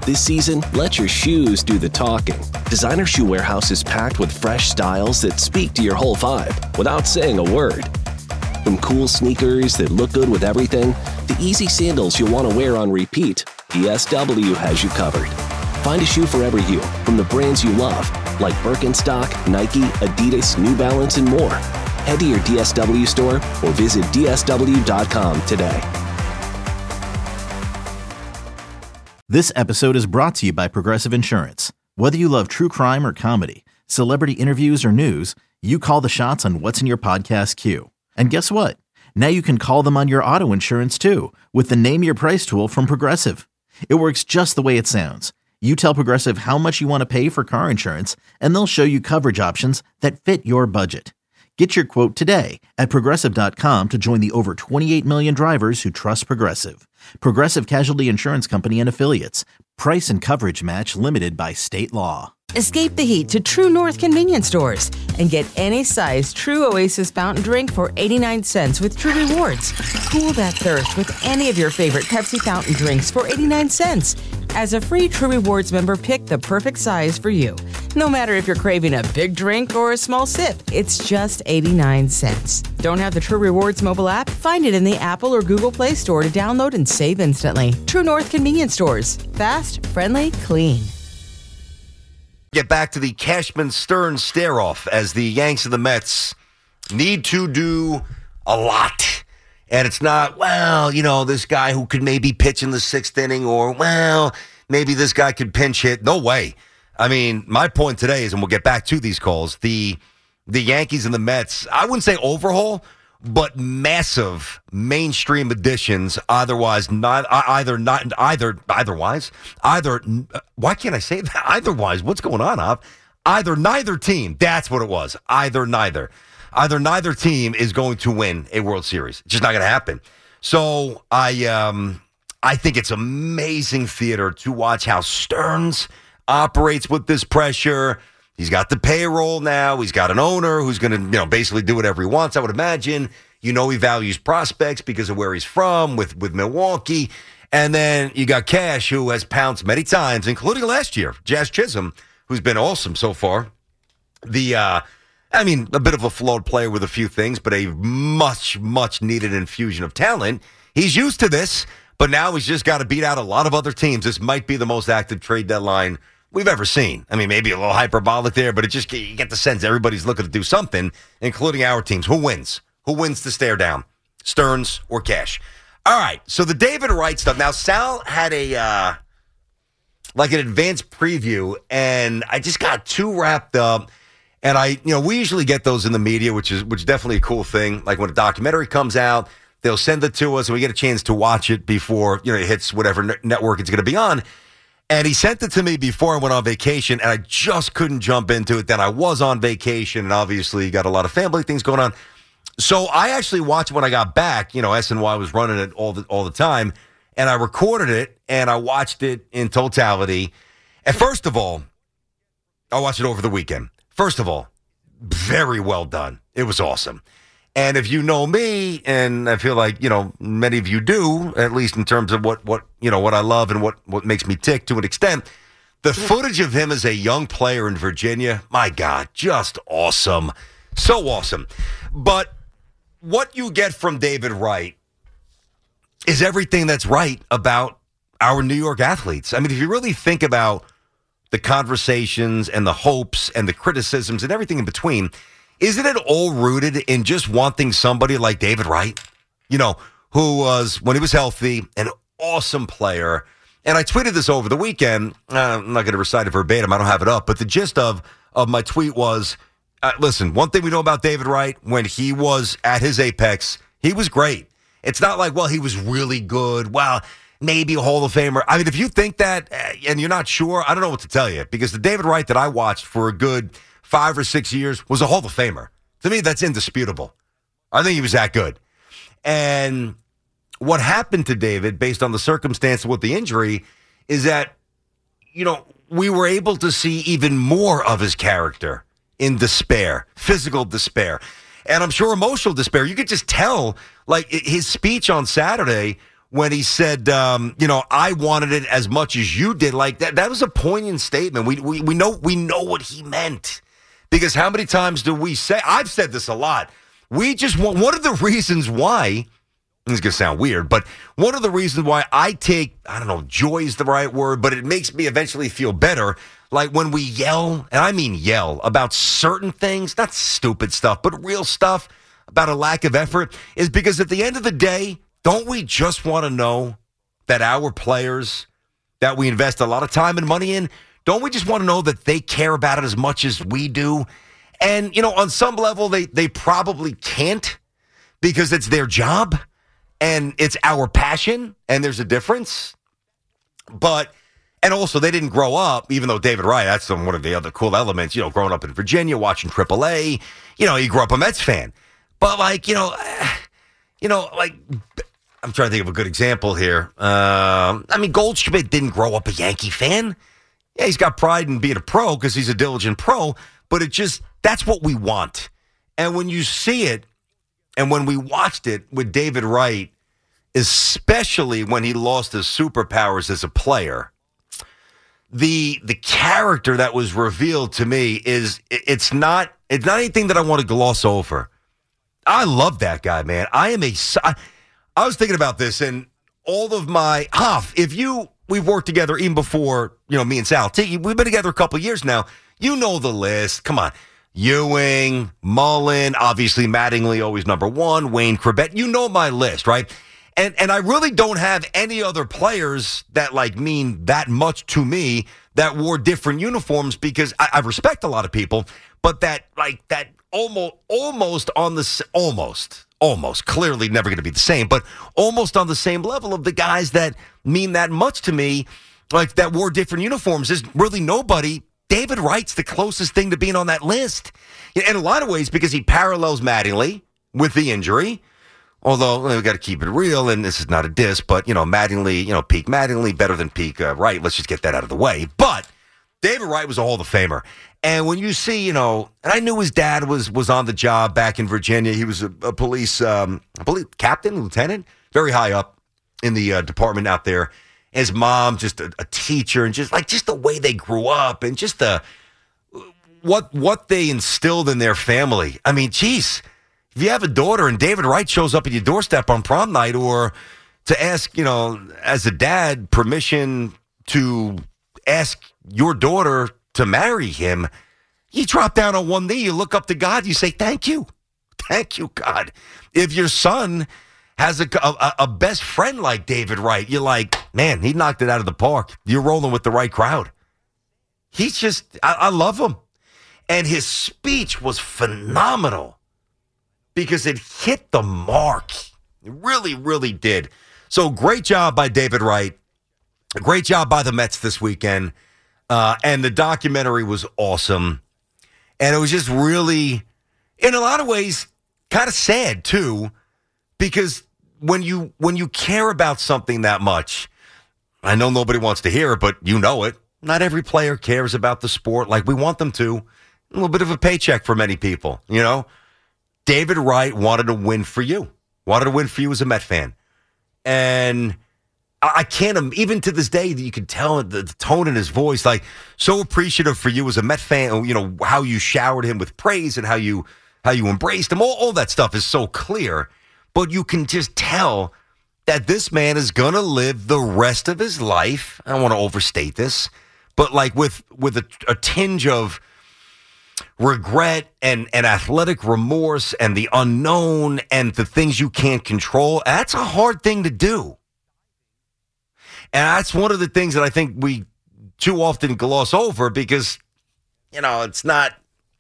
This season, let your shoes do the talking. Designer Shoe Warehouse is packed with fresh styles that speak to your whole vibe without saying a word. From cool sneakers that look good with everything, to easy sandals you'll want to wear on repeat, DSW has you covered. Find a shoe for every you, from the brands you love, like Birkenstock, Nike, Adidas, New Balance, and more. Head to your DSW store or visit DSW.com today. This episode is brought to you by Progressive Insurance. Whether you love true crime or comedy, celebrity interviews or news, you call the shots on what's in your podcast queue. And guess what? Now you can call them on your auto insurance too with the Name Your Price tool from Progressive. It works just the way it sounds. You tell Progressive how much you want to pay for car insurance, and they'll show you coverage options that fit your budget. Get your quote today at Progressive.com to join the over 28 million drivers who trust Progressive. Progressive Casualty Insurance Company and Affiliates. Price and coverage match limited by state law. Escape the heat to True North convenience stores and get any size True Oasis fountain drink for 89 cents with True Rewards. Cool that thirst with any of your favorite Pepsi fountain drinks for 89 cents. As a free True Rewards member, pick the perfect size for you. No matter if you're craving a big drink or a small sip, it's just 89 cents. Don't have the True Rewards mobile app? Find it in the Apple or Google Play Store to download and save instantly. True North convenience stores. Fast, friendly, clean. Get back to the Cashman-Stearns stare-off as the Yanks and the Mets need to do a lot. And it's not, well, you know, this guy who could maybe pitch in the sixth inning, or, well, maybe this guy could pinch hit. No way. I mean, my point today is, and we'll get back to these calls, the Yankees and the Mets, I wouldn't say overhaul, but massive mainstream additions. Why can't I say that? Eitherwise, what's going on, Av? Neither team. That's what it was. Neither team is going to win a World Series. It's just not going to happen. So I think it's amazing theater to watch how Stearns operates with this pressure. He's got the payroll now. He's got an owner who's going to, basically do whatever he wants, I would imagine. He values prospects because of where he's from with Milwaukee. And then you got Cash, who has pounced many times, including last year. Jazz Chisholm, who's been awesome so far. A bit of a flawed player with a few things, but a much, much needed infusion of talent. He's used to this, but now he's just got to beat out a lot of other teams. This might be the most active trade deadline we've ever seen. I mean, maybe a little hyperbolic there, but you get the sense everybody's looking to do something, including our teams. Who wins? Who wins the stare down? Stearns or Cash? All right, so the David Wright stuff. Now, Sal had an advanced preview, and I just got too wrapped up. And we usually get those in the media, which is definitely a cool thing. Like when a documentary comes out, they'll send it to us, and we get a chance to watch it before it hits whatever network it's going to be on. And he sent it to me before I went on vacation, and I just couldn't jump into it. Then I was on vacation, and obviously got a lot of family things going on. So I actually watched it when I got back. SNY was running it all the time, and I recorded it, and I watched it in totality. And first of all, I watched it over the weekend. First of all, very well done. It was awesome. And if you know me, and I feel like, many of you do, at least in terms of what I love and what makes me tick to an extent, the footage of him as a young player in Virginia, my God, just awesome. So awesome. But what you get from David Wright is everything that's right about our New York athletes. I mean, if you really think about the conversations and the hopes and the criticisms and everything in between, isn't it all rooted in just wanting somebody like David Wright, who was, when he was healthy, an awesome player? And I tweeted this over the weekend. I'm not going to recite it verbatim. I don't have it up. But the gist of my tweet was, listen, one thing we know about David Wright, when he was at his apex, he was great. It's not like, well, he was really good. Well, maybe a Hall of Famer. I mean, if you think that and you're not sure, I don't know what to tell you. Because the David Wright that I watched for a good 5 or 6 years was a Hall of Famer. To me, that's indisputable. I think he was that good. And what happened to David, based on the circumstance with the injury, is that, we were able to see even more of his character in despair, physical despair. And I'm sure emotional despair. You could just tell, like, his speech on Saturday when he said, I wanted it as much as you did. Like that was a poignant statement. We know what he meant. Because how many times do we say, I've said this a lot, we just want, one of the reasons why, this is going to sound weird, but one of the reasons why I take, I don't know, joy is the right word, but it makes me eventually feel better. Like when we yell, and I mean yell, about certain things, not stupid stuff, but real stuff about a lack of effort, is because at the end of the day, don't we just want to know that our players that we invest a lot of time and money in, don't we just want to know that they care about it as much as we do? And, on some level, they probably can't because it's their job and it's our passion and there's a difference. And also they didn't grow up, even though David Wright, that's one of the other cool elements, growing up in Virginia, watching AAA, he grew up a Mets fan. But I'm trying to think of a good example here. Goldschmidt didn't grow up a Yankee fan. Yeah, he's got pride in being a pro because he's a diligent pro, but that's what we want. And when you see it, and when we watched it with David Wright, especially when he lost his superpowers as a player, the character that was revealed to me it's not anything that I want to gloss over. I love that guy, man. I was thinking about this, and all of my we've worked together even before, me and Sal. We've been together a couple of years now. You know the list. Come on. Ewing, Mullen, obviously Mattingly, always number one, Wayne Corbett. You know my list, right? And I really don't have any other players that mean that much to me that wore different uniforms because I respect a lot of people, but that almost clearly never going to be the same, but almost on the same level of the guys that mean that much to me, that wore different uniforms. There's really nobody. David Wright's the closest thing to being on that list. In a lot of ways, because he parallels Mattingly with the injury. Although, we've got to keep it real, and this is not a diss, but, Mattingly, peak Mattingly, better than peak Wright. Let's just get that out of the way. But David Wright was a Hall of Famer. And when you see, and I knew his dad was on the job back in Virginia. He was a police captain, lieutenant, very high up in the department out there. His mom, just a teacher, and just the way they grew up, and just what they instilled in their family. I mean, geez, if you have a daughter and David Wright shows up at your doorstep on prom night, or to ask, as a dad, permission to ask your daughter to marry him, you drop down on one knee, you look up to God, you say, thank you, God. If your son has a best friend like David Wright, you're like, man, he knocked it out of the park. You're rolling with the right crowd. He's just, I love him. And his speech was phenomenal because it hit the mark. It really, really did. So great job by David Wright. Great job by the Mets this weekend. And the documentary was awesome. And it was just really, in a lot of ways, kind of sad too, because when you care about something that much, I know nobody wants to hear it, but you know it. Not every player cares about the sport like we want them to. A little bit of a paycheck for many people, David Wright wanted to win for you. Wanted to win for you as a Met fan. And I can't, even to this day, you can tell the tone in his voice, so appreciative for you as a Met fan, how you showered him with praise and how you embraced him. All that stuff is so clear. But you can just tell that this man is going to live the rest of his life. I don't want to overstate this, but with a tinge of regret and athletic remorse and the unknown and the things you can't control. That's a hard thing to do. And that's one of the things that I think we too often gloss over because, it's not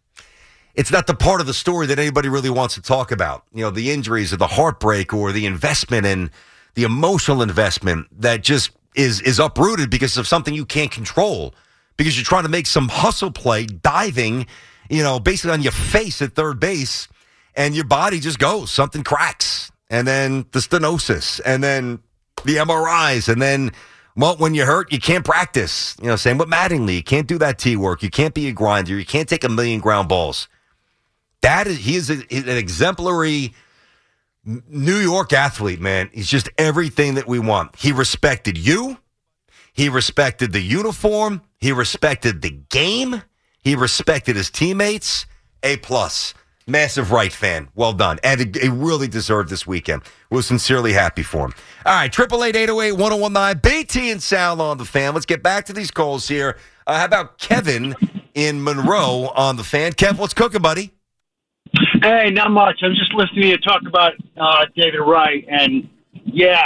the part of the story that anybody really wants to talk about. The injuries or the heartbreak or the investment and the emotional investment that just is uprooted because of something you can't control. Because you're trying to make some hustle play, diving, basically on your face at third base, and your body just goes. Something cracks. And then the stenosis, and then the MRIs, and then, when you're hurt, you can't practice. Same with Mattingly. You can't do that T work. You can't be a grinder. You can't take 1 million ground balls. He is an exemplary New York athlete, man. He's just everything that we want. He respected you. He respected the uniform. He respected the game. He respected his teammates. A+. Massive Wright fan. Well done. And he really deserved this weekend. We're sincerely happy for him. All right, 888-808-1019. BT and Sal on the Fan. Let's get back to these calls here. How about Kevin in Monroe on the Fan? Kev, what's cooking, buddy? Hey, not much. I'm just listening to you talk about David Wright. And, yeah,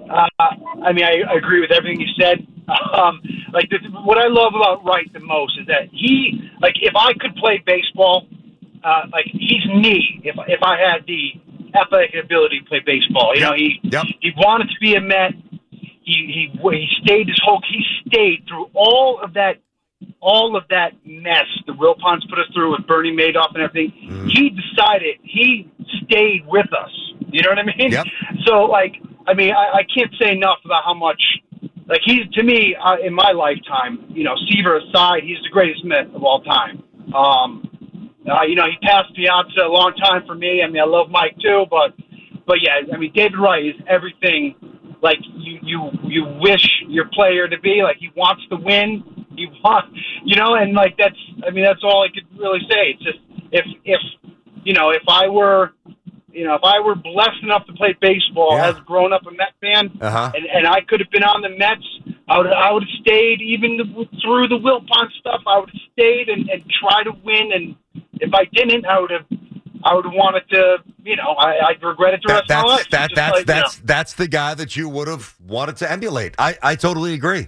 I agree with everything you said. What I love about Wright the most is that he, if I could play baseball, he's me. If I had the athletic ability to play baseball, he wanted to be a Met. He stayed through all of that mess the Wilpons put us through with Bernie Madoff and everything. He decided he stayed with us. You know what I mean? Yep. So I can't say enough about how much. He's, to me, in my lifetime, Seaver aside, he's the greatest Met of all time. He passed Piazza a long time for me. I mean, I love Mike too, but yeah, I mean, David Wright is everything you wish your player to be. He wants to win. He wants, and that's all I could really say. It's just if I were blessed enough to play baseball as a grown-up a Met fan, and I could have been on the Mets, I would have stayed even through the Wilpon stuff. I would have stayed and try to win. And if I didn't, I would have wanted to. I'd regret it the rest of my life. That's the guy that you would have wanted to emulate. I totally agree.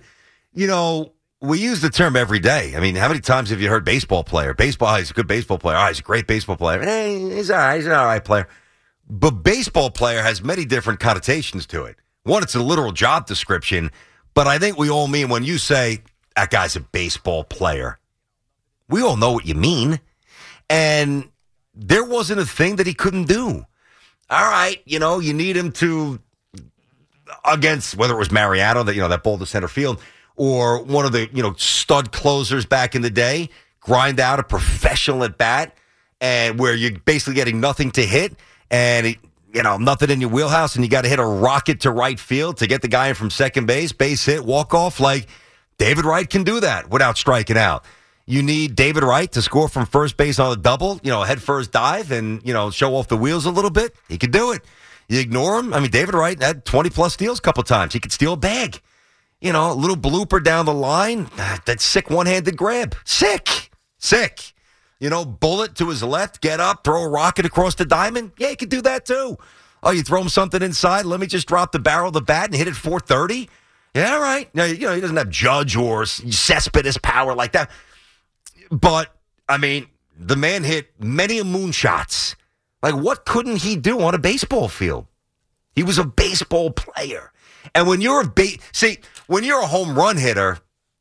We use the term every day. I mean, how many times have you heard baseball player? He's a good baseball player. Oh, he's a great baseball player. Hey, he's all right. He's an all right player. But baseball player has many different connotations to it. One, it's a literal job description. But I think we all mean when you say, that guy's a baseball player, we all know what you mean. And there wasn't a thing that he couldn't do. All right, you need him to, against whether it was Mariano, that ball to center field, or one of the, stud closers back in the day, grind out a professional at bat, and where you're basically getting nothing to hit, and nothing in your wheelhouse, and you got to hit a rocket to right field to get the guy in from second base hit, walk off. David Wright can do that without striking out. You need David Wright to score from first base on a double, head first dive and, show off the wheels a little bit. He could do it. You ignore him. I mean, David Wright had 20-plus steals a couple times. He could steal a bag. A little blooper down the line. That sick one-handed grab. Sick. Bullet to his left, get up, throw a rocket across the diamond. Yeah, he could do that too. Oh, you throw him something inside, let me just drop the barrel of the bat and hit it 430. Yeah, all right. Now, he doesn't have Judge or Cespedes power like that. But, I mean, the man hit many a moonshots. What couldn't he do on a baseball field? He was a baseball player. And when you're when you're a home run hitter,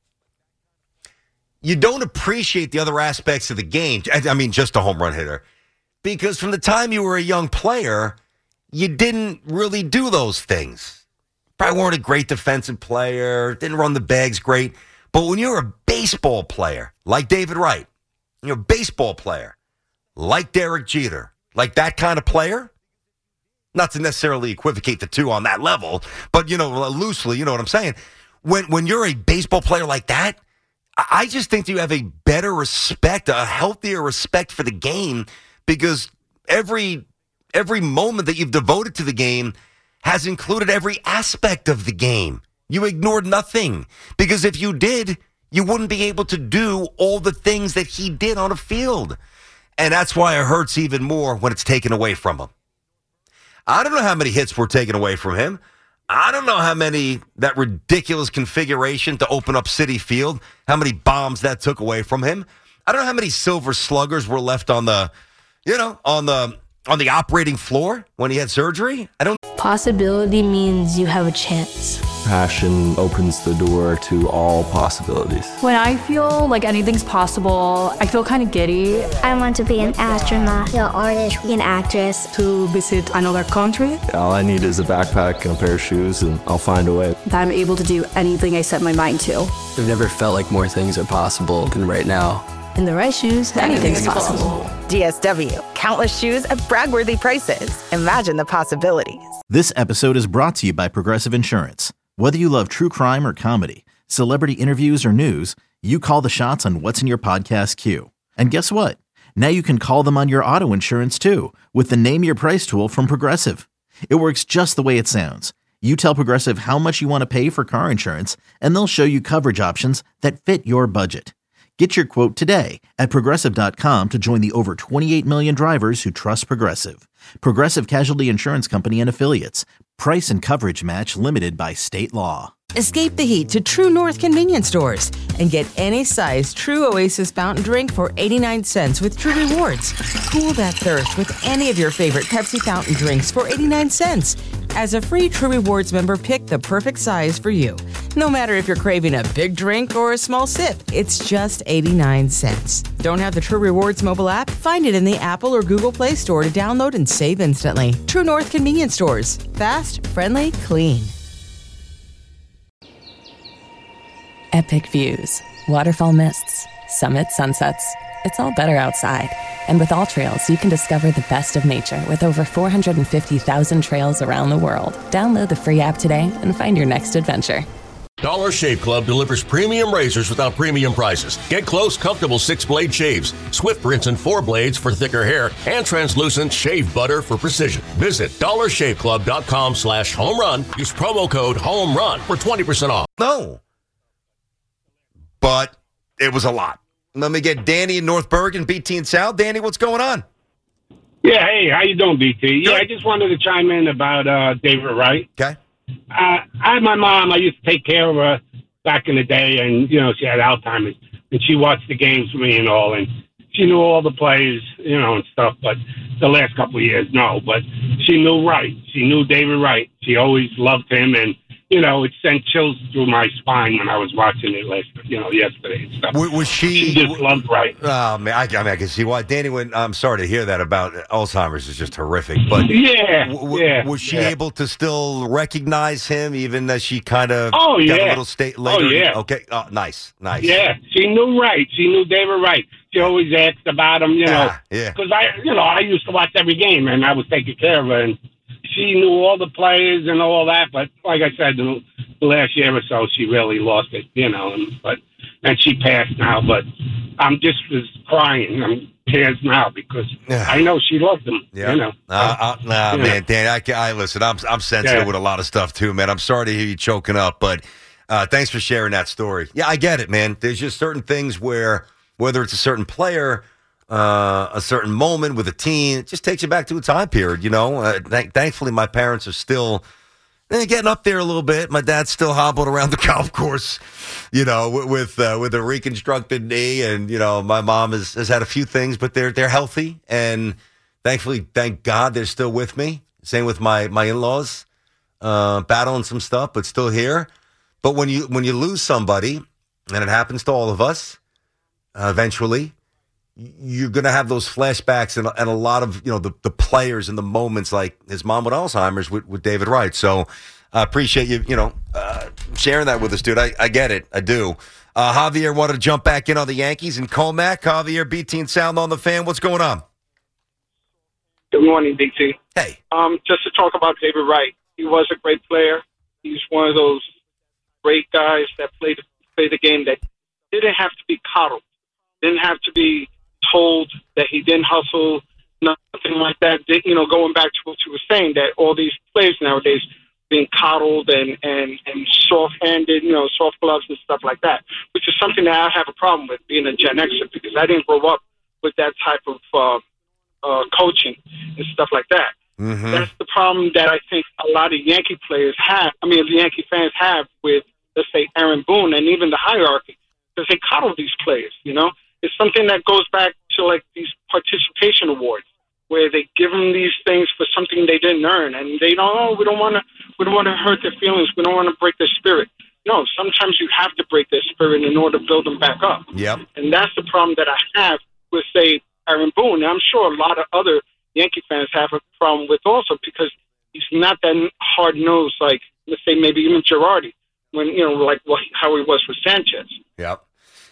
you don't appreciate the other aspects of the game. I mean, just a home run hitter. Because from the time you were a young player, you didn't really do those things. Probably weren't a great defensive player, didn't run the bags great. But when you're a baseball player, like David Wright, you're a baseball player, like Derek Jeter, like that kind of player, not to necessarily equivocate the two on that level, but, loosely, you know what I'm saying? When you're a baseball player like that, I just think you have a better respect, a healthier respect for the game, because every moment that you've devoted to the game has included every aspect of the game. You ignored nothing, because if you did, you wouldn't be able to do all the things that he did on a field. And that's why it hurts even more when it's taken away from him. I don't know how many hits were taken away from him. I don't know how many, that ridiculous configuration to open up Citi Field, how many bombs that took away from him. I don't know how many silver sluggers were left on the, on the operating floor when he had surgery. Possibility means you have a chance. Passion opens the door to all possibilities. When I feel like anything's possible, I feel kind of giddy. I want to be an astronaut, an artist, an actress. To visit another country. All I need is a backpack and a pair of shoes, and I'll find a way. That I'm able to do anything I set my mind to. I've never felt like more things are possible than right now. In the right shoes, anything's possible. DSW, countless shoes at brag-worthy prices. Imagine the possibilities. This episode is brought to you by Progressive Insurance. Whether you love true crime or comedy, celebrity interviews or news, you call the shots on what's in your podcast queue. And guess what? Now you can call them on your auto insurance too with the Name Your Price tool from Progressive. It works just the way it sounds. You tell Progressive how much you want to pay for car insurance, and they'll show you coverage options that fit your budget. Get your quote today at Progressive.com to join the over 28 million drivers who trust Progressive. Progressive Casualty Insurance Company and Affiliates. Price and coverage match limited by state law. Escape the heat to True North convenience stores and get any size True Oasis fountain drink for 89 cents with True Rewards. Cool that thirst with any of your favorite Pepsi fountain drinks for 89 cents. As a free True Rewards member, pick the perfect size for you. No matter if you're craving a big drink or a small sip, it's just 89 cents. Don't have the True Rewards mobile app? Find it in the Apple or Google Play Store to download and save instantly. True North convenience stores. Fast, friendly, clean. Epic views, waterfall mists, summit sunsets. It's all better outside. And with All Trails, you can discover the best of nature with over 450,000 trails around the world. Download the free app today and find your next adventure. Dollar Shave Club delivers premium razors without premium prices. Get close, comfortable 6-blade shaves, swift rinse and 4 blades for thicker hair, and translucent shave butter for precision. Visit dollarshaveclub.com/home-run. Use promo code HOME-RUN for 20% off. No. But it was a lot. Let me get Danny in North Bergen, BT and Sal. Danny, what's going on? Yeah, hey, how you doing, BT? Yeah, I just wanted to chime in about David Wright. Okay. I had my mom. I used to take care of her back in the day, and, you know, she had Alzheimer's, and she watched the games with me and all, and she knew all the plays, you know, and stuff, but the last couple of years, no. But she knew Wright. She knew David Wright. She always loved him, and, you know, it sent chills through my spine when I was watching it yesterday and stuff. Was she just loved Wright. Oh, man, I can see why. Danny, I'm sorry to hear that about Alzheimer's. Is just horrific. But was she able to still recognize him, even as she kind of got a little state later? Oh, yeah. Okay. Oh, nice. Yeah, she knew Wright. She knew David Wright. She always asked about him, you know. Yeah. Because I used to watch every game, and I was taking care of her, and she knew all the players and all that, but like I said, the last year or so, she really lost it, you know. And she passed now, but I'm just crying. I'm tears now because I know she loved him. Yeah. You know. Man, Dan, I listen. I'm sensitive with a lot of stuff too, man. I'm sorry to hear you choking up, but thanks for sharing that story. Yeah, I get it, man. There's just certain things where, whether it's a certain player, a certain moment with a team, it just takes you back to a time period, you know. Thankfully, my parents are still getting up there a little bit. My dad's still hobbled around the golf course, you know, with a reconstructed knee, and you know, my mom has had a few things, but they're healthy, and thankfully, thank God, they're still with me. Same with my in-laws, battling some stuff, but still here. But when you lose somebody, and it happens to all of us, eventually, you're going to have those flashbacks and a lot of, you know, the players and the moments like his mom with Alzheimer's with David Wright. So I appreciate you, sharing that with us, dude. I get it. I do. Javier wanted to jump back in on the Yankees and Comac. Javier, BT and Sound on the Fan. What's going on? Good morning, BT. Hey. Just to talk about David Wright. He was a great player. He's one of those great guys that played the game that didn't have to be coddled. Didn't have to be told that he didn't hustle, nothing like that. You know, going back to what you were saying, that all these players nowadays being coddled and soft-handed, you know, soft gloves and stuff like that, which is something that I have a problem with being a Gen Xer, because I didn't grow up with that type of coaching and stuff like that. Mm-hmm. That's the problem that I think a lot of Yankee players have. I mean, the Yankee fans have with, let's say, Aaron Boone and even the hierarchy, because they coddle these players, you know. It's something that goes back to like these participation awards, where they give them these things for something they didn't earn, and they don't. Oh, we don't want to hurt their feelings. We don't want to break their spirit. No, sometimes you have to break their spirit in order to build them back up. Yep. And that's the problem that I have with, say, Aaron Boone. And I'm sure a lot of other Yankee fans have a problem with also, because he's not that hard nosed like, let's say, maybe even Girardi, when, you know, like how he was with Sanchez. Yep.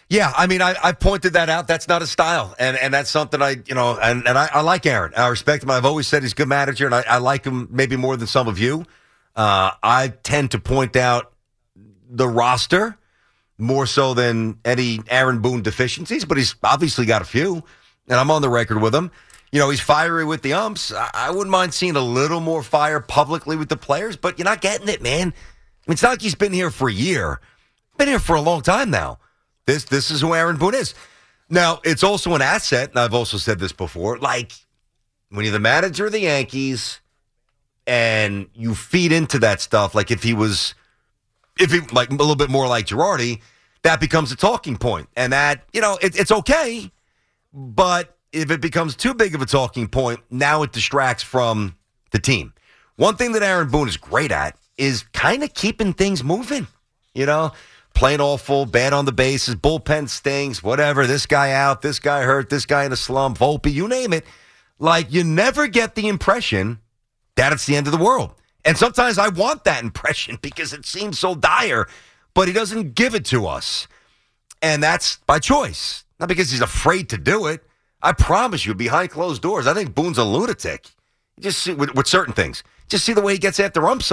Yeah, I mean, I pointed that out. That's not his style, and that's something I like Aaron. I respect him. I've always said he's a good manager, and I like him maybe more than some of you. I tend to point out the roster more so than any Aaron Boone deficiencies, but he's obviously got a few, and I'm on the record with him. He's fiery with the umps. I wouldn't mind seeing a little more fire publicly with the players, but you're not getting it, man. I mean, it's not like he's been here for a year. Been here for a long time now. This is who Aaron Boone is. Now, it's also an asset, and I've also said this before, like when you're the manager of the Yankees and you feed into that stuff, like if he like a little bit more like Girardi, that becomes a talking point. And that, it's okay, but if it becomes too big of a talking point, now it distracts from the team. One thing that Aaron Boone is great at is kind of keeping things moving, Playing awful, bad on the bases, bullpen stings, whatever. This guy out, this guy hurt, this guy in a slump, Volpe, you name it. Like, you never get the impression that it's the end of the world. And sometimes I want that impression because it seems so dire, but he doesn't give it to us. And that's by choice, not because he's afraid to do it. I promise you, behind closed doors, I think Boone's a lunatic. You just see with certain things. Just see the way he gets after umps.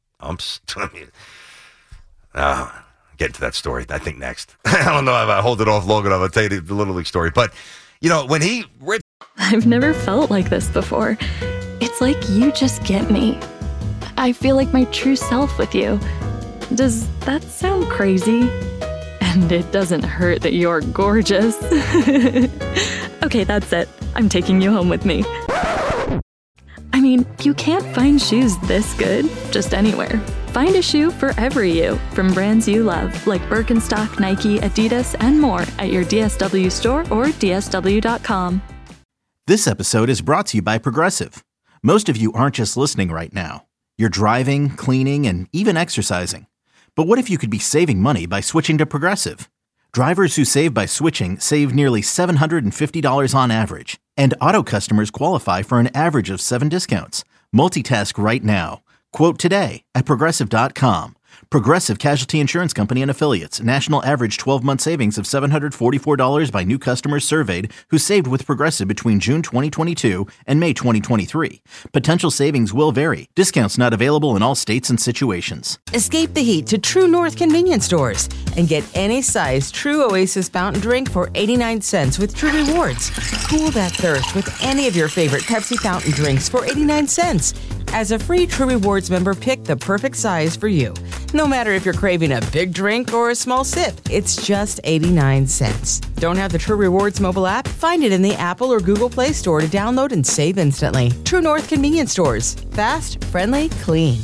Get into that story, I think, next. I don't know if I hold it off long enough. I'll tell you the Little League story. But, when he... I've never felt like this before. It's like you just get me. I feel like my true self with you. Does that sound crazy? And it doesn't hurt that you're gorgeous. Okay, that's it. I'm taking you home with me. I mean, you can't find shoes this good just anywhere. Find a shoe for every you from brands you love, like Birkenstock, Nike, Adidas, and more at your DSW store or DSW.com. This episode is brought to you by Progressive. Most of you aren't just listening right now. You're driving, cleaning, and even exercising. But what if you could be saving money by switching to Progressive? Drivers who save by switching save nearly $750 on average. And auto customers qualify for an average of 7 discounts. Multitask right now. Quote today at Progressive.com. Progressive Casualty Insurance Company and Affiliates. National average 12-month savings of $744 by new customers surveyed who saved with Progressive between June 2022 and May 2023. Potential savings will vary. Discounts not available in all states and situations. Escape the heat to True North convenience stores and get any size True Oasis fountain drink for 89 cents with True Rewards. Cool that thirst with any of your favorite Pepsi fountain drinks for 89 cents. As a free True Rewards member, pick the perfect size for you. No matter if you're craving a big drink or a small sip, it's just 89 cents. Don't have the True Rewards mobile app? Find it in the Apple or Google Play Store to download and save instantly. True North convenience stores. Fast, friendly, clean.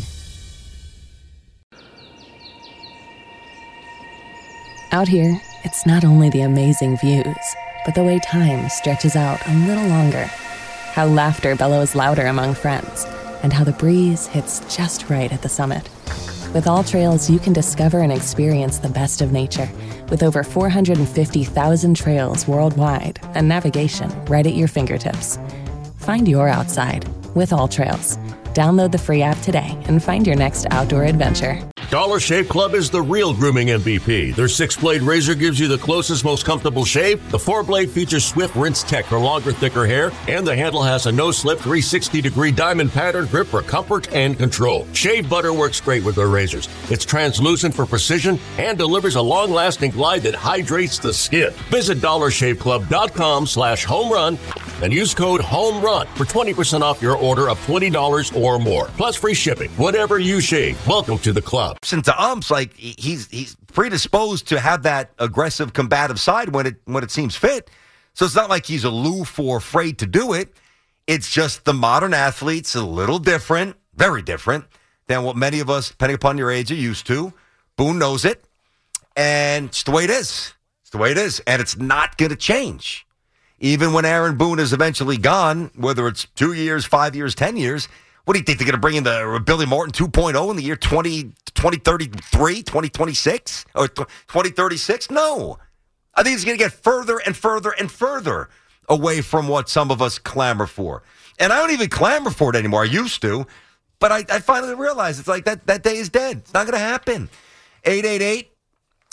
Out here, it's not only the amazing views, but the way time stretches out a little longer. How laughter bellows louder among friends. And how the breeze hits just right at the summit. With All Trails, you can discover and experience the best of nature with over 450,000 trails worldwide and navigation right at your fingertips. Find your outside with All Trails. Download the free app today and find your next outdoor adventure. Dollar Shave Club is the real grooming MVP. Their 6-blade razor gives you the closest, most comfortable shave. The 4-blade features swift rinse tech for longer, thicker hair. And the handle has a no-slip 360-degree diamond pattern grip for comfort and control. Shave butter works great with their razors. It's translucent for precision and delivers a long-lasting glide that hydrates the skin. Visit DollarShaveClub.com/homerun and use code HOMERUN for 20% off your order of $20 or more. Plus free shipping. Whatever you shave, welcome to the club. To umps, like he's predisposed to have that aggressive, combative side when it seems fit. So it's not like he's aloof or afraid to do it. It's just the modern athlete's a little different, very different than what many of us, depending upon your age, are used to. Boone knows it, and it's the way it is. It's the way it is, and it's not going to change. Even when Aaron Boone is eventually gone, whether it's 2 years, 5 years, 10 years. What do you think? They're going to bring in the Billy Martin 2.0 in the year 2033, 2026, or 2036? No. I think it's going to get further and further and further away from what some of us clamor for. And I don't even clamor for it anymore. I used to. But I finally realized it's like that day is dead. It's not going to happen.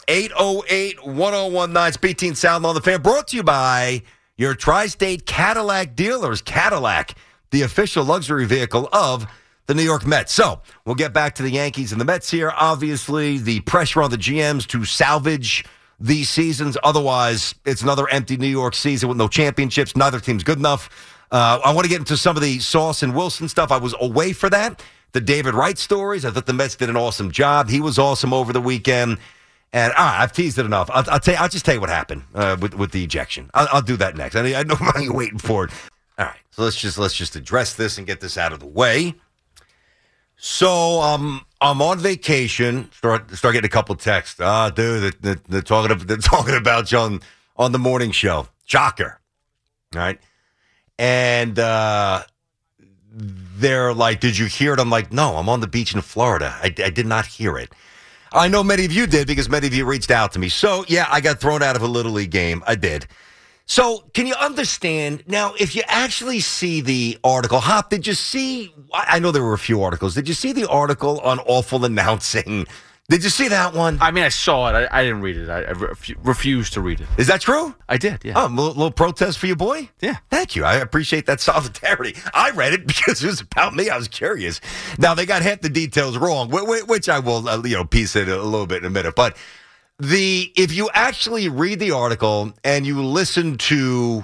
808-1019. Speed Teen Sound on the Fan. Brought to you by your Tri-State Cadillac dealers. Cadillac, the official luxury vehicle of the New York Mets. So we'll get back to the Yankees and the Mets here. Obviously, the pressure on the GMs to salvage these seasons. Otherwise, it's another empty New York season with no championships. Neither team's good enough. I want to get into some of the Sauce and Wilson stuff. I was away for that. The David Wright stories. I thought the Mets did an awesome job. He was awesome over the weekend. And I've teased it enough. I'll just tell you what happened with the ejection. I'll do that next. I know you're waiting for it. All right. So let's just address this and get this out of the way. So I'm on vacation. Start getting a couple texts. Dude, they're talking about you on the morning show. Shocker. All right. And they're like, did you hear it? I'm like, no, I'm on the beach in Florida. I did not hear it. I know many of you did because many of you reached out to me. So, yeah, I got thrown out of a Little League game. I did. So, can you understand? Now, if you actually see the article, Hop, did you see? I know there were a few articles. Did you see the article on awful announcing? Did you see that one? I mean, I saw it. I didn't read it. I refused to read it. Is that true? I did, yeah. Oh, a little protest for you, boy? Yeah. Thank you. I appreciate that solidarity. I read it because it was about me. I was curious. Now, they got half the details wrong, which I will piece it a little bit in a minute. But if you actually read the article and you listen to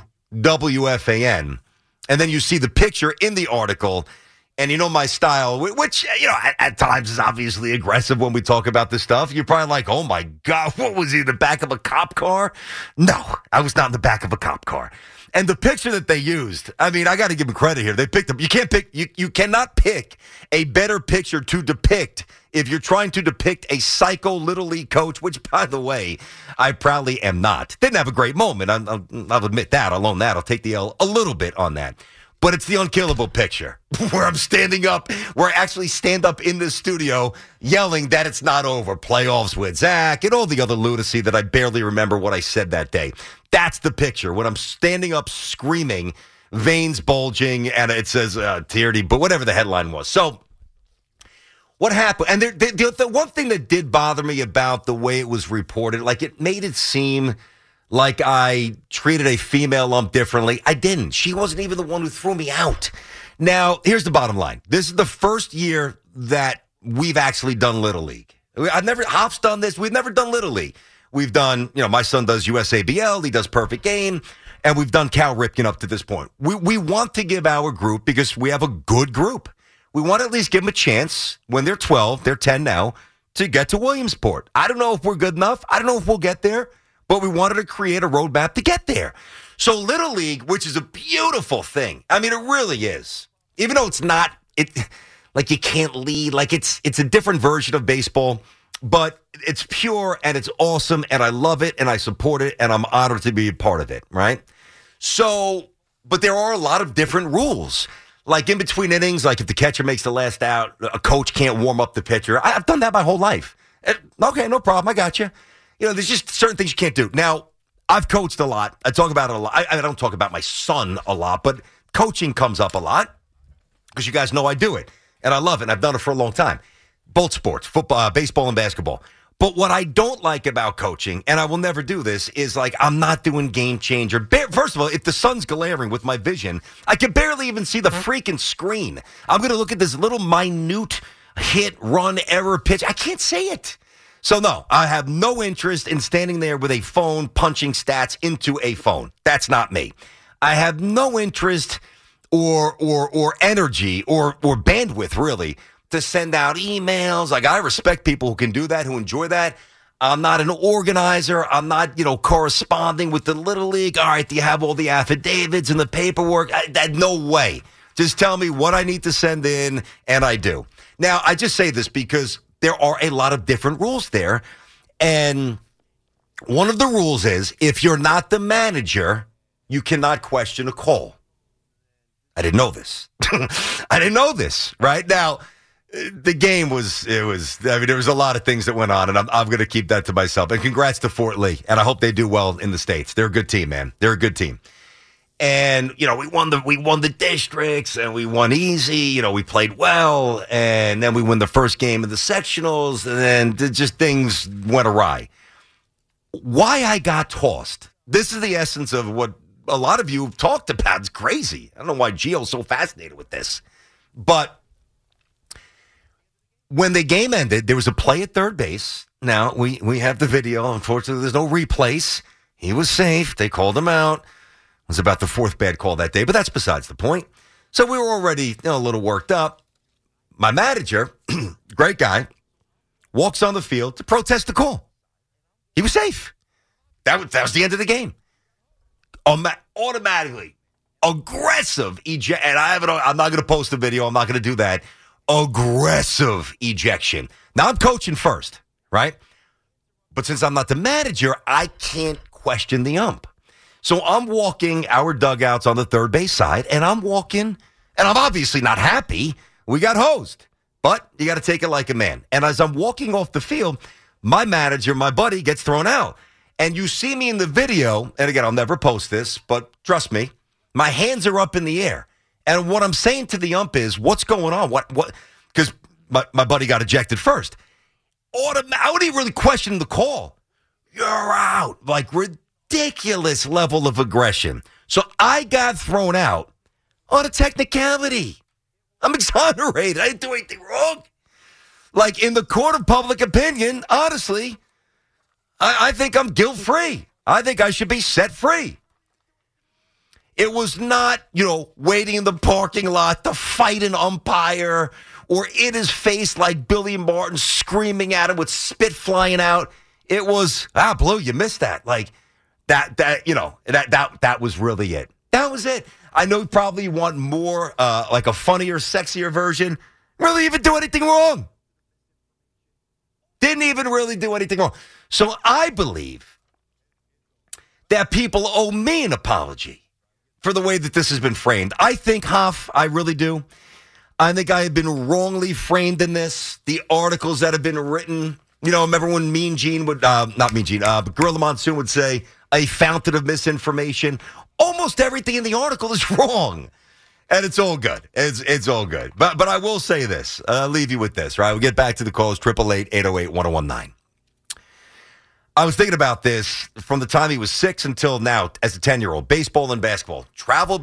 WFAN, and then you see the picture in the article, and you know my style, which, at times is obviously aggressive when we talk about this stuff. You're probably like, oh, my God, what was he, in the back of a cop car? No, I was not in the back of a cop car. And the picture that they used, I mean, I got to give them credit here. They picked up. You cannot pick a better picture to depict if you're trying to depict a psycho Little League coach, which, by the way, I proudly am not. Didn't have a great moment. I'll admit that. I'll own that. I'll take the L a little bit on that. But it's the unkillable picture where I'm standing up, where I actually stand up in this studio yelling that it's not over. Playoffs with Zach and all the other lunacy that I barely remember what I said that day. That's the picture when I'm standing up screaming, veins bulging, and it says Tierney, but whatever the headline was. So what happened? And the one thing that did bother me about the way it was reported, like it made it seem like I treated a female ump differently. I didn't. She wasn't even the one who threw me out. Now, here's the bottom line. This is the first year that we've actually done Little League. Hop's done this. We've never done Little League. We've done, my son does USABL. He does Perfect Game. And we've done Cal Ripken up to this point. We want to give our group, because we have a good group, we want to at least give them a chance when they're 12, they're 10 now, to get to Williamsport. I don't know if we're good enough. I don't know if we'll get there. But we wanted to create a roadmap to get there. So Little League, which is a beautiful thing. I mean, it really is. Even though it's not, like you can't lead, like it's a different version of baseball, but it's pure and it's awesome and I love it and I support it and I'm honored to be a part of it, right? So, but there are a lot of different rules. Like in between innings, like if the catcher makes the last out, a coach can't warm up the pitcher. I've done that my whole life. Okay, no problem. I got you. There's just certain things you can't do. Now, I've coached a lot. I talk about it a lot. I don't talk about my son a lot, but coaching comes up a lot because you guys know I do it. And I love it. And I've done it for a long time. Both sports, football, baseball, and basketball. But what I don't like about coaching, and I will never do this, is like I'm not doing game changer. First of all, if the sun's glaring with my vision, I can barely even see the freaking screen. I'm going to look at this little minute hit, run, error, pitch. I can't say it. So, no, I have no interest in standing there with a phone punching stats into a phone. That's not me. I have no interest or energy or bandwidth, really, to send out emails. Like, I respect people who can do that, who enjoy that. I'm not an organizer. I'm not, corresponding with the Little League. All right, do you have all the affidavits and the paperwork? No way. Just tell me what I need to send in, and I do. Now, I just say this because there are a lot of different rules there. And one of the rules is if you're not the manager, you cannot question a call. I didn't know this. I didn't know this. Right now, the game there was a lot of things that went on, and I'm going to keep that to myself. And congrats to Fort Lee. And I hope they do well in the States. They're a good team, man. They're a good team. And, we won the districts and we won easy. We played well. And then we won the first game of the sectionals. And then just things went awry. why I got tossed. This is the essence of what a lot of you have talked about. It's crazy. I don't know why Gio's so fascinated with this. But when the game ended, there was a play at third base. Now, we have the video. Unfortunately, there's no replays. He was safe. They called him out. It was about the fourth bad call that day, but that's besides the point. So we were already a little worked up. My manager, great guy, walks on the field to protest the call. He was safe. That was the end of the game. Automatically, aggressive eject. And I'm not going to post the video. I'm not going to do that. Aggressive ejection. Now, I'm coaching first, right? But since I'm not the manager, I can't question the ump. So I'm walking our dugouts on the third base side, and I'm walking, and I'm obviously not happy. We got hosed. But you got to take it like a man. And as I'm walking off the field, my manager, my buddy, gets thrown out. And you see me in the video, and again, I'll never post this, but trust me, my hands are up in the air. And what I'm saying to the ump is, what's going on? What? Because my buddy got ejected first. I wouldn't even really question the call. You're out. Like, ridiculous level of aggression. So I got thrown out on a technicality. I'm exonerated. I didn't do anything wrong. Like, in the court of public opinion, honestly, I think I'm guilt-free. I think I should be set free. It was not, waiting in the parking lot to fight an umpire or in his face like Billy Martin screaming at him with spit flying out. It was, Blue, you missed that. Like, that was really it. That was it. I know you probably want more, like a funnier, sexier version. Really even do anything wrong. Didn't even really do anything wrong. So I believe that people owe me an apology for the way that this has been framed. I think, Hoff, I really do. I think I have been wrongly framed in this. The articles that have been written, remember when Mean Gene would, but Gorilla Monsoon would say, a fountain of misinformation. Almost everything in the article is wrong. And it's all good. It's all good. But I will say this. I'll leave you with this, right? We'll get back to the calls, 888-808-1019. I was thinking about this from the time he was 6 until now as a 10-year-old. Baseball and basketball. Travel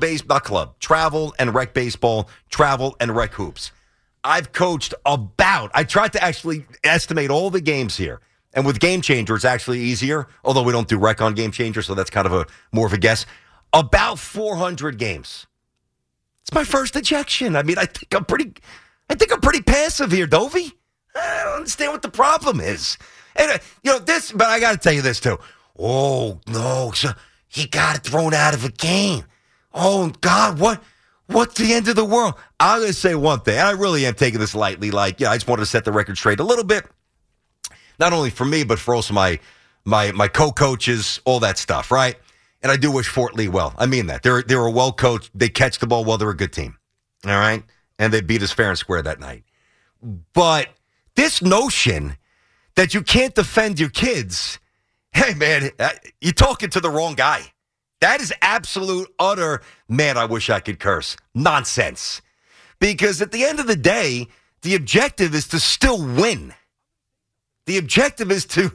and rec baseball, travel and rec hoops. I've coached I tried to actually estimate all the games here. And with Game Changer, it's actually easier, although we don't do rec on Game Changer, so that's kind of more of a guess. About 400 games. It's my first ejection. I mean, I think I'm pretty passive here, Dovey. I don't understand what the problem is. And, but I got to tell you this, too. Oh, no, so he got thrown out of a game. Oh, God, what's the end of the world? I'm going to say one thing. I really am taking this lightly. Like, I just wanted to set the record straight a little bit. Not only for me, but for also my co-coaches, all that stuff, right? And I do wish Fort Lee well. I mean that. They're a well-coached. They catch the ball well. They're a good team, all right? And they beat us fair and square that night. But this notion that you can't defend your kids, hey, man, you're talking to the wrong guy. That is absolute, utter, man, I wish I could curse, nonsense. Because at the end of the day, the objective is to still win. The objective is to,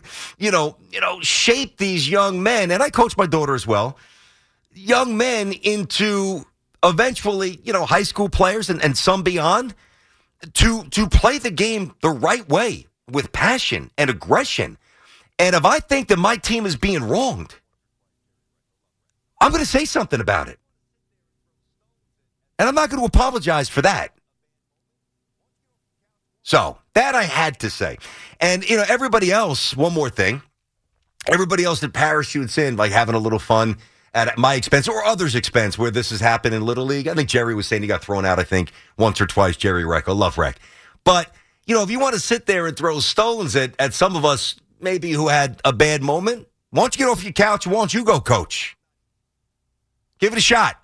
shape these young men, and I coach my daughter as well, young men into eventually, high school players and some beyond, to play the game the right way with passion and aggression. And if I think that my team is being wronged, I'm going to say something about it. And I'm not going to apologize for that. So that I had to say. And, everybody else, one more thing. Everybody else that parachutes in, like having a little fun at my expense or others' expense where this has happened in Little League. I think Jerry was saying he got thrown out, once or twice, Jerry Reck. I love Reck. But, if you want to sit there and throw stones at some of us maybe who had a bad moment, why don't you get off your couch? Why don't you go coach? Give it a shot.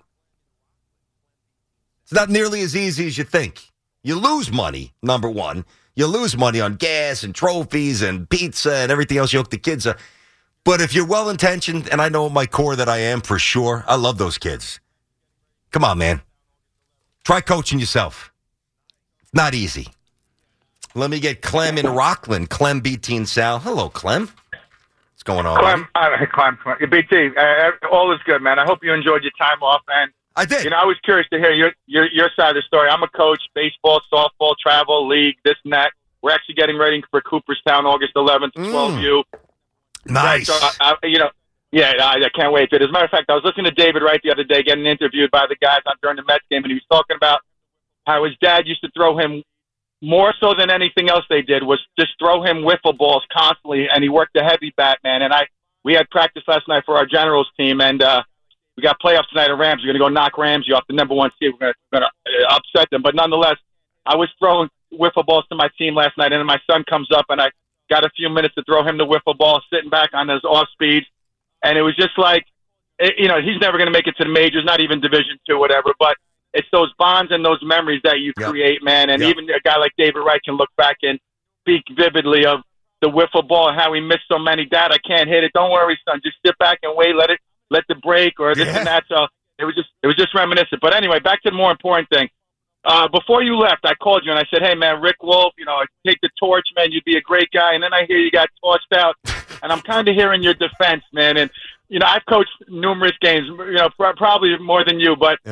It's not nearly as easy as you think. You lose money, number one. You lose money on gas and trophies and pizza and everything else you hook the kids up. But if you're well-intentioned, and I know at my core that I am for sure, I love those kids. Come on, man. Try coaching yourself. It's not easy. Let me get Clem in Rockland. Clem, BT and Sal. Hello, Clem. What's going on? Clem, BT, all is good, man. I hope you enjoyed your time off, and I did. I was curious to hear your side of the story. I'm a coach, baseball, softball, travel, league, this and that. We're actually getting ready for Cooperstown, August 11th, 12U. Nice. So, I can't wait. As a matter of fact, I was listening to David Wright the other day getting interviewed by the guys during the Mets game, and he was talking about how his dad used to throw him more so than anything else they did was just throw him wiffle balls constantly, and he worked a heavy bat, man. And we had practice last night for our Generals team, and we got playoffs tonight at Rams. We're going to go knock Ramsey off the number 1 seed. We're going to upset them. But nonetheless, I was throwing wiffle balls to my team last night, and then my son comes up, and I got a few minutes to throw him the wiffle ball, sitting back on his off speed. And it was just like, he's never going to make it to the majors, not even Division II, whatever. But it's those bonds and those memories that you create, man. And even a guy like David Wright can look back and speak vividly of the wiffle ball and how he missed so many. Dad, I can't hit it. Don't worry, son. Just sit back and wait. Let the break or this and that. So it was just reminiscent. But anyway, back to the more important thing. Before you left, I called you and I said, hey, man, Rick Wolf, take the torch, man. You'd be a great guy. And then I hear you got tossed out. And I'm kind of hearing your defense, man. And, I've coached numerous games, probably more than you. But,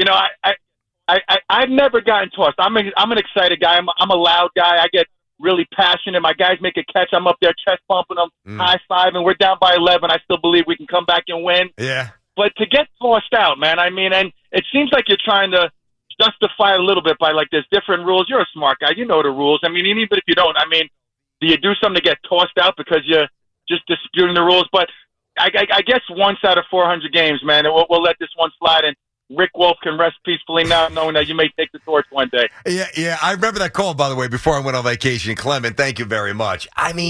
I've never gotten tossed. I'm an excited guy. I'm a loud guy. I get really passionate. My guys make a catch. I'm up there chest bumping them, high five, and we're down by 11. I still believe we can come back and win. Yeah. But to get tossed out, man, and it seems like you're trying to justify it a little bit by there's different rules. You're a smart guy. You know the rules. Even if you don't, do you do something to get tossed out because you're just disputing the rules? But I guess once out of 400 games, man, we'll let this one slide, and Rick Wolf can rest peacefully now knowing that you may take the torch one day. Yeah. I remember that call, by the way, before I went on vacation. Clement, thank you very much.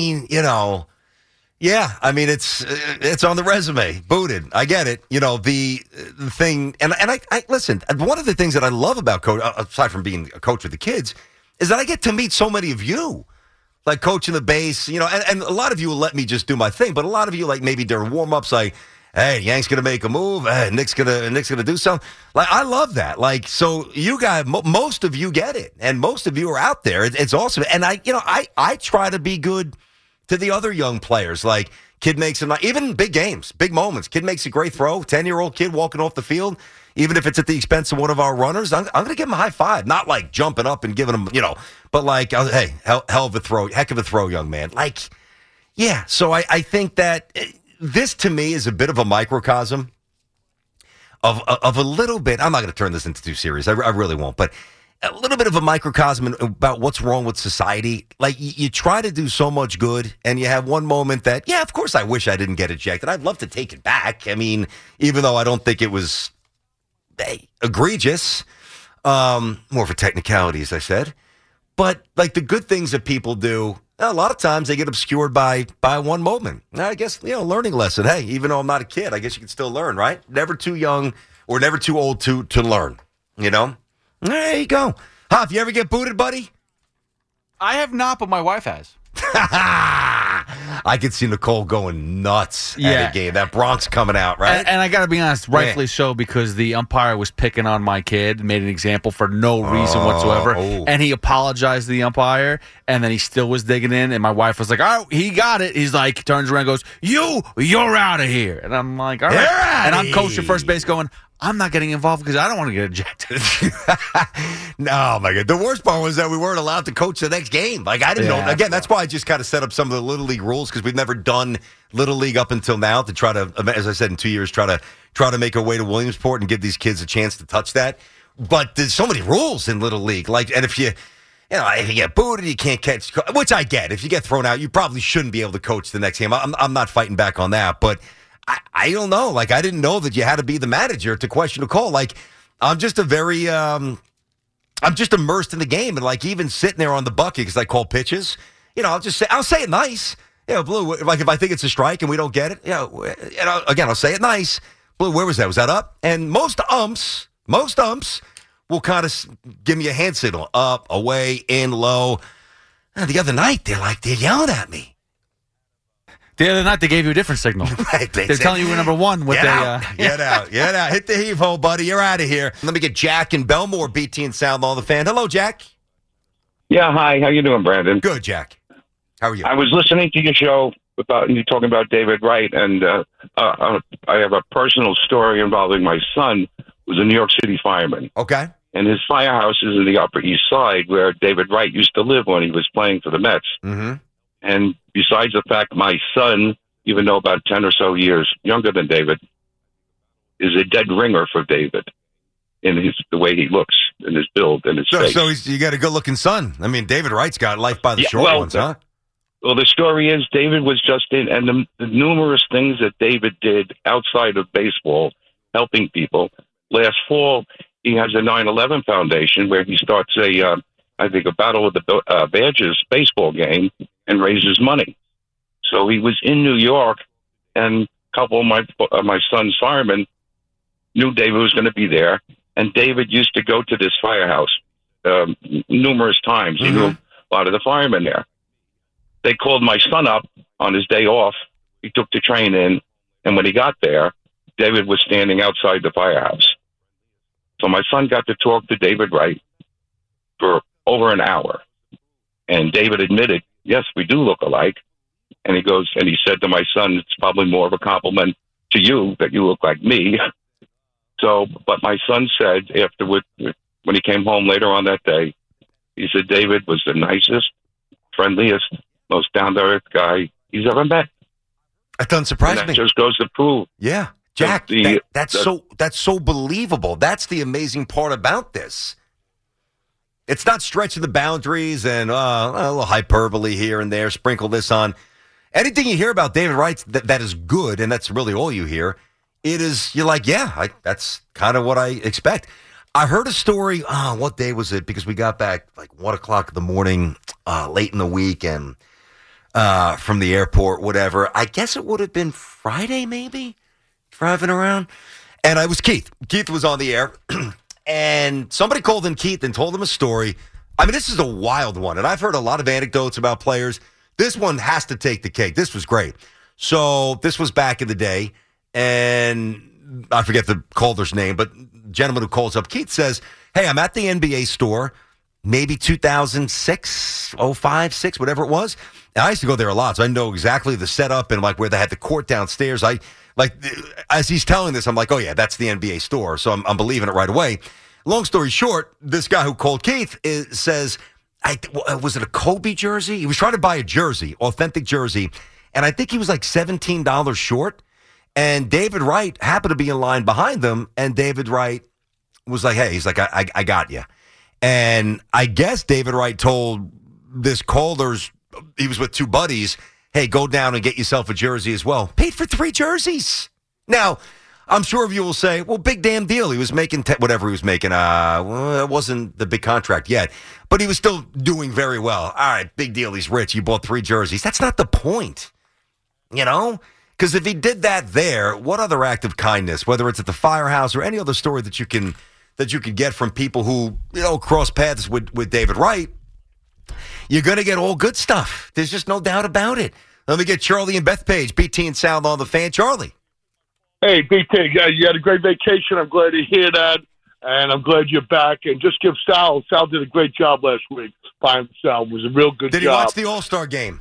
It's on the resume. Booted. I get it. The thing, and I listen, one of the things that I love about coach, aside from being a coach with the kids, is that I get to meet so many of you. Like coaching the base, and a lot of you will let me just do my thing, but a lot of you, maybe during warm-ups, hey, Yank's going to make a move. Hey, Nick's gonna do something. I love that. So you guys, most of you get it, and most of you are out there. It's awesome. And I try to be good to the other young players. Kid makes even big games, big moments. Kid makes a great throw. 10-year-old kid walking off the field, even if it's at the expense of one of our runners. I'm going to give him a high five, not jumping up and giving him, but hey, hell of a throw, heck of a throw, young man. So I think that this to me is a bit of a microcosm of a little bit. I'm not going to turn this into too serious. I really won't. But a little bit of a microcosm about what's wrong with society. You try to do so much good, and you have one moment that, of course, I wish I didn't get ejected. I'd love to take it back. Even though I don't think it was egregious, more for technicality, as I said. But the good things that people do, a lot of times they get obscured by one moment. Now, I guess, learning lesson. Hey, even though I'm not a kid, I guess you can still learn, right? Never too young or never too old to learn, There you go. Hoff, you ever get booted, buddy? I have not, but my wife has. I could see Nicole going nuts at a game. That Bronx coming out, right? And I got to be honest, rightfully so, because the umpire was picking on my kid, made an example for no reason whatsoever, and he apologized to the umpire, and then he still was digging in, and my wife was like, oh, he got it. He's turns around and goes, you're out of here. And I'm like, all right. And I'm coaching first base going, I'm not getting involved because I don't want to get ejected. No, my God. The worst part was that we weren't allowed to coach the next game. I didn't know. Again, that's why I just kind of set up some of the Little League rules, because we've never done Little League up until now, to try to, as I said, in 2 years, try to make our way to Williamsport and give these kids a chance to touch that. But there's so many rules in Little League. And if you get booted, you can't catch, which I get. If you get thrown out, you probably shouldn't be able to coach the next game. I'm not fighting back on that, but I don't know. I didn't know that you had to be the manager to question a call. I'm just I'm just immersed in the game, and even sitting there on the bucket because I call pitches. I'll say it nice. Blue. If I think it's a strike and we don't get it, I'll say it nice. Blue, where was that? Was that up? And most umps will kind of give me a hand signal: up, away, in, low. And the other night, they're yelling at me. The other night, they gave you a different signal. They're telling you we're number one. Get out. Hit the heave hole, buddy. You're out of here. Let me get Jack in Belmore, BT and Soundlaw, the fan. Hello, Jack. Yeah, hi. How you doing, Brandon? Good, Jack. How are you? I was listening to your show about you talking about David Wright, and I have a personal story involving my son, who's a New York City fireman. Okay. And his firehouse is in the Upper East Side, where David Wright used to live when he was playing for the Mets. Mm-hmm. And besides the fact my son, even though about 10 or so years younger than David, is a dead ringer for David in the way he looks, in his build, and his face. So you got a good-looking son. I mean, David Wright's got life by the short ones, huh? Well, the story is David was just in, and the numerous things that David did outside of baseball, helping people. Last fall, he has a 9/11 Foundation where he starts a Battle with the Badgers baseball game and raises money. So he was in New York, and a couple of my son's firemen knew David was going to be there, and David used to go to this firehouse numerous times. He knew a lot of the firemen there. They called my son up on his day off. He took the train in, and when he got there, David was standing outside the firehouse. So my son got to talk to David Wright for over an hour. And David admitted, yes, we do look alike. And he said to my son, it's probably more of a compliment to you that you look like me. So, but my son said afterward, when he came home later on that day, he said David was the nicest, friendliest, most down-to-earth guy he's ever met. That doesn't surprise me. That just goes to prove. Yeah. Jack, that's so believable. That's the amazing part about this. It's not stretching the boundaries and a little hyperbole here and there, sprinkle this on. Anything you hear about David Wright that is good, and that's really all you hear, you're like, that's kind of what I expect. I heard a story, what day was it? Because we got back like 1 o'clock in the morning, late in the week, and from the airport, whatever. I guess it would have been Friday, maybe, driving around. And I was Keith. Keith was on the air, and somebody called in Keith and told him a story. I mean, this is a wild one, and I've heard a lot of anecdotes about players. This one has to take the cake. This was great. So this was back in the day, and I forget the caller's name, but the gentleman who calls up, Keith, says, hey, I'm at the NBA store, maybe 2006, 05, 6, whatever it was. And I used to go there a lot, so I know exactly the setup and like where they had the court downstairs. As he's telling this, I'm like, oh yeah, that's the NBA store. So I'm believing it right away. Long story short, this guy who called Keith says, was it a Kobe jersey? He was trying to buy a jersey, authentic jersey, and I think he was like $17 short. And David Wright happened to be in line behind them, and David Wright was like, hey, he's like, I got you. And I guess David Wright told this caller's, he was with two buddies, hey, go down and get yourself a jersey as well. Paid for 3 jerseys. Now, I'm sure of you will say, well, big damn deal. He was making whatever he was making. It wasn't the big contract yet, but he was still doing very well. All right, big deal. He's rich. He bought 3 jerseys. That's not the point, you know? Because if he did that there, what other act of kindness, whether it's at the firehouse or any other story that you can get from people who, cross paths with David Wright, you're going to get all good stuff. There's just no doubt about it. Let me get Charlie and Bethpage, BT and Sal on the Fan. Charlie. Hey, BT, you had a great vacation. I'm glad to hear that, and I'm glad you're back. And just give Sal did a great job last week by himself. It was a real good job. Did he watch the All-Star game?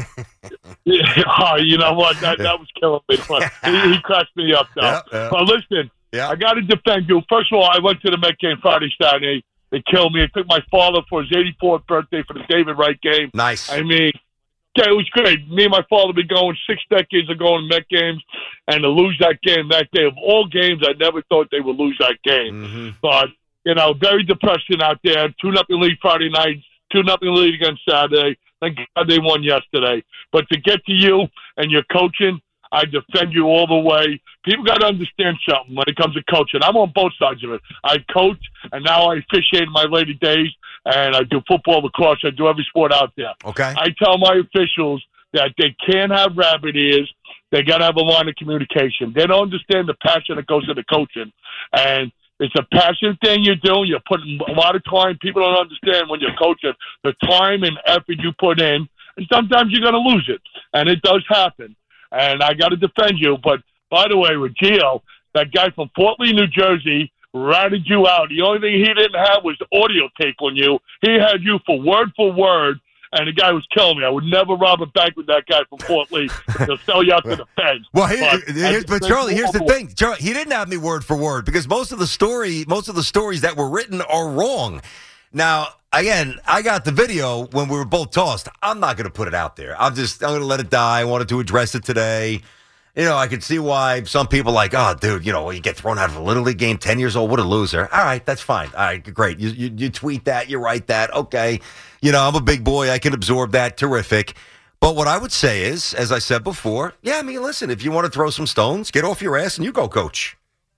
Yeah, you know what? That was killing me. He cracked me up, though. Yeah. But listen, I got to defend you. First of all, I went to the Met game Friday, Saturday. They killed me. I took my father for his 84th birthday for the David Wright game. Nice. I mean, yeah, it was great. Me and my father been going 6 decades of going to Met games, and to lose that game that day, of all games, I never thought they would lose that game. Mm-hmm. But, very depressing out there. 2-0 lead Friday night, 2-0 lead against Saturday. Thank God they won yesterday. But to get to you and your coaching, I defend you all the way. People got to understand something when it comes to coaching. I'm on both sides of it. I coach, and now I officiate in my later days, and I do football, lacrosse. I do every sport out there. Okay. I tell my officials that they can't have rabbit ears. They got to have a line of communication. They don't understand the passion that goes into coaching. And it's a passion thing you're doing. You're putting a lot of time. People don't understand when you're coaching the time and effort you put in, and sometimes you're going to lose it, and it does happen. And I got to defend you. But, by the way, with Gio, that guy from Fort Lee, New Jersey, ratted you out. The only thing he didn't have was audio tape on you. He had you for word, and the guy was killing me. I would never rob a bank with that guy from Fort Lee. They'll sell you out to the feds. Well, but Charlie, here's the thing. Charlie, he didn't have me word for word because most of the stories that were written are wrong. Now, again, I got the video when we were both tossed. I'm not going to put it out there. I'm going to let it die. I wanted to address it today. I could see why some people like, oh, dude, you get thrown out of a Little League game, 10 years old, what a loser. All right, that's fine. All right, great. You tweet that, you write that. Okay. I'm a big boy. I can absorb that. Terrific. But what I would say is, as I said before, listen, if you want to throw some stones, get off your ass and you go, coach.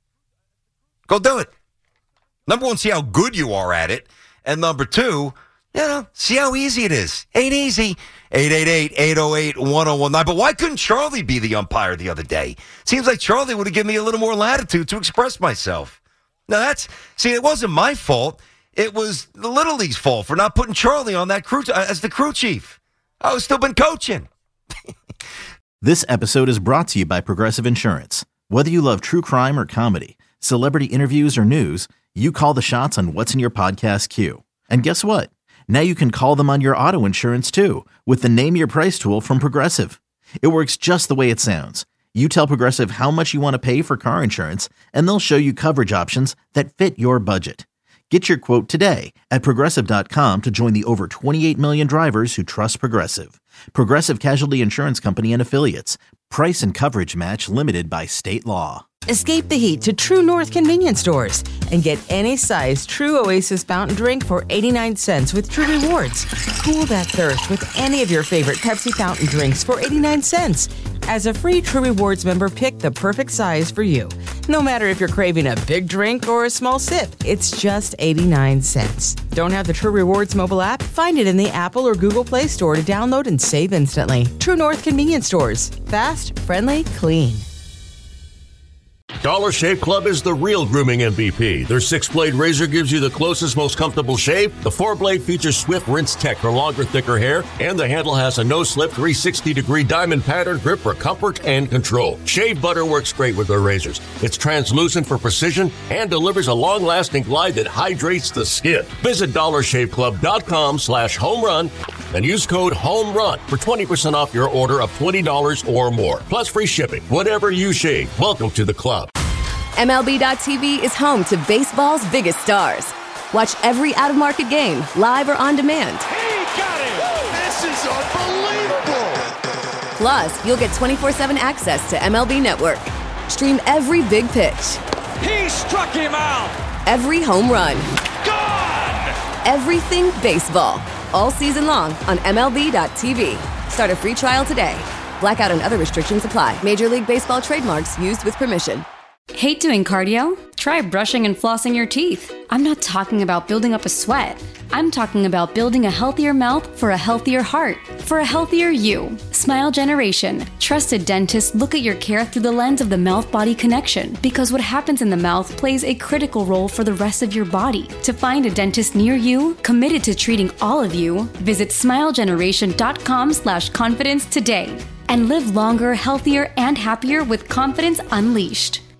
Go do it. Number one, see how good you are at it. And number two, see how easy it is. Ain't easy. 888-808-1019. But why couldn't Charlie be the umpire the other day? Seems like Charlie would have given me a little more latitude to express myself. Now it wasn't my fault. It was the Little League's fault for not putting Charlie on that crew as the crew chief. I would still been coaching. This episode is brought to you by Progressive Insurance. Whether you love true crime or comedy, celebrity interviews or news, you call the shots on what's in your podcast queue. And guess what? Now you can call them on your auto insurance too with the Name Your Price tool from Progressive. It works just the way it sounds. You tell Progressive how much you want to pay for car insurance, and they'll show you coverage options that fit your budget. Get your quote today at Progressive.com to join the over 28 million drivers who trust Progressive. Progressive Casualty Insurance Company and Affiliates. Price and coverage match limited by state law. Escape the heat to True North convenience stores and get any size True Oasis fountain drink for 89 cents with True Rewards. Cool that thirst with any of your favorite Pepsi fountain drinks for 89 cents. As a free True Rewards member, pick the perfect size for you. No matter if you're craving a big drink or a small sip, it's just 89 cents. Don't have the True Rewards mobile app? Find it in the Apple or Google Play Store to download and save instantly. True North convenience stores. Fast, friendly, clean. Dollar Shave Club is the real grooming MVP. Their 6-blade razor gives you the closest, most comfortable shave. The 4-blade features swift rinse tech for longer, thicker hair. And the handle has a no-slip 360-degree diamond pattern grip for comfort and control. Shave butter works great with their razors. It's translucent for precision and delivers a long-lasting glide that hydrates the skin. Visit DollarShaveClub.com/homerun and use code HOMERUN for 20% off your order of $20 or more. Plus free shipping. Whatever you shave, welcome to the club. MLB.tv is home to baseball's biggest stars. Watch every out-of-market game, live or on demand. He got it! This is unbelievable! Plus, you'll get 24/7 access to MLB Network. Stream every big pitch. He struck him out! Every home run. Gone! Everything baseball. All season long on MLB.tv. Start a free trial today. Blackout and other restrictions apply. Major League Baseball trademarks used with permission. Hate doing cardio? Try brushing and flossing your teeth. I'm not talking about building up a sweat. I'm talking about building a healthier mouth for a healthier heart, for a healthier you. Smile Generation. Trusted dentists look at your care through the lens of the mouth-body connection, because what happens in the mouth plays a critical role for the rest of your body. To find a dentist near you, committed to treating all of you, visit smilegeneration.com/confidence today and live longer, healthier, and happier with confidence unleashed.